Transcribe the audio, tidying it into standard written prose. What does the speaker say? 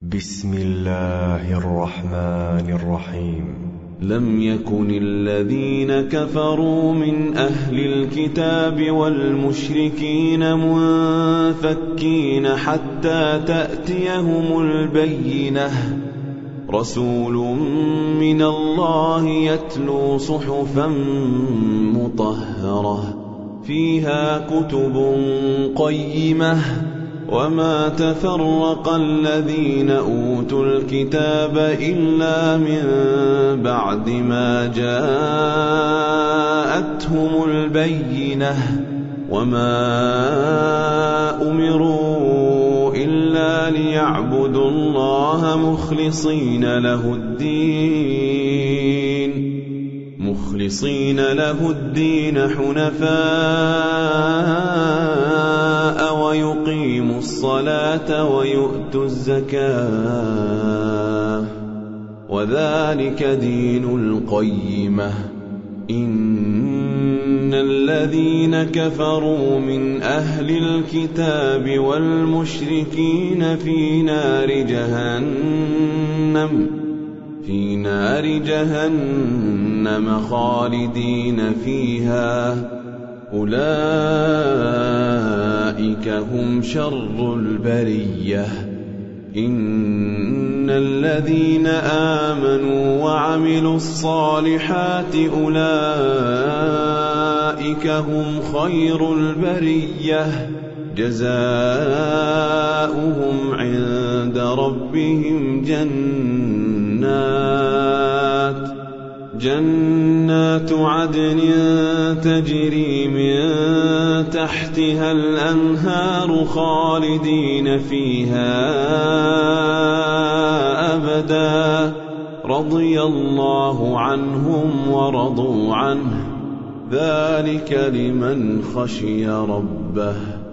بسم الله الرحمن الرحيم. لم يكن الذين كفروا من أهل الكتاب والمشركين منفكين حتى تأتيهم البينة، رسول من الله يتلو صحفا مطهرة فيها كتب قيمة، وما تفرق الذين أوتوا الكتاب إلا من بعد ما جاءتهم البينة، وما أمروا إلا ليعبدوا الله مخلصين له الدين حنفاء ويقيموا الصلاة ويؤتوا الزكاة، وذلك دين القيمة. إن الذين كفروا من أهل الكتاب والمشركين في نار جهنم خالدين فيها، أولئك هم شر البرية. إن الذين آمنوا وعملوا الصالحات أولئك هم خير البرية، جزاؤهم عند ربهم جنات عدن تجري من تحتها الأنهار خالدين فيها أبدا، رضي الله عنهم ورضوا عنه، ذلك لمن خشي ربه.